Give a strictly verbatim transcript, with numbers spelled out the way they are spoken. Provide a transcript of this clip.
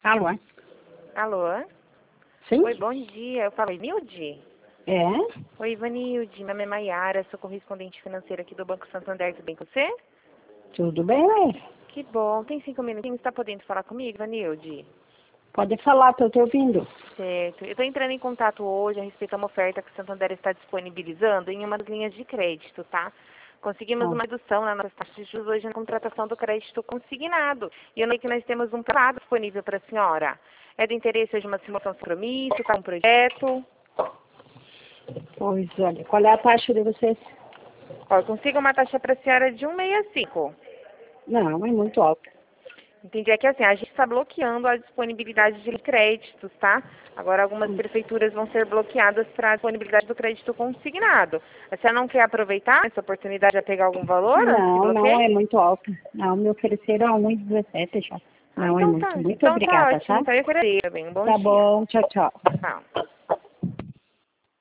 Alô? Alô? Sim? Oi, bom dia. Eu falo Ivanilde? É? Oi, Ivanilde. Meu nome é Maiara, sou correspondente financeira aqui do Banco Santander. Tudo bem com você? Tudo bem, ué? Que bom. Tem cinco minutinhos. Está podendo falar comigo, Ivanilde? Pode falar, tô te ouvindo. Certo. Eu estou entrando em contato hoje a respeito de uma oferta que o Santander está disponibilizando em uma das linhas de crédito, tá? Conseguimos Ah, uma redução na nossa taxa de juros hoje na contratação do crédito consignado. E eu sei que nós temos um prazo disponível para a senhora. É do interesse de uma simulação de compromisso, tá? Um projeto? pois olha, qual é a taxa de vocês? Ó, eu consigo uma taxa para a senhora de um vírgula sessenta e cinco. Não, é muito alta. Entendi. É que assim, a gente está bloqueando a disponibilidade de créditos, tá? Agora algumas prefeituras vão ser bloqueadas para a disponibilidade do crédito consignado. A senhora não quer aproveitar essa oportunidade de pegar algum valor antes que Não, não bloqueie? é muito alta. Não, me ofereceram a um vírgula dezessete já. Ah, Não é então tá. muito. Muito Então tá obrigada, ótimo. tá? Então eu agradeço. Bem, um bom Tá dia. bom, tchau, tchau. Tchau.